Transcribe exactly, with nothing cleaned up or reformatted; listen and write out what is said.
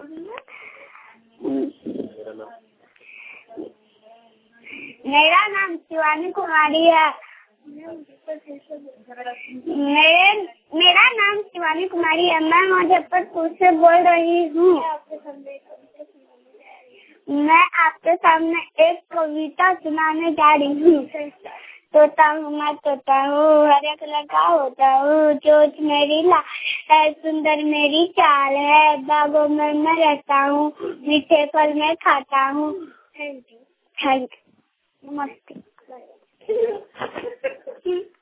मेरा नाम शिवानी कुमारी है। मेरे मेरा नाम शिवानी कुमारी है। मैं मुजफ्फरपुर से बोल रही हूँ। मैं आपके सामने एक कविता सुनाने जा रही हूँ। तोता हूँ मैं तोता हूँ, हर एक लड़का होता हूँ। चोंच मेरी लाल है, सुंदर मेरी चाल है। बागों में मैं रहता हूँ, मीठे फल मैं खाता हूँ। Thank you. Thank you. नमस्ते।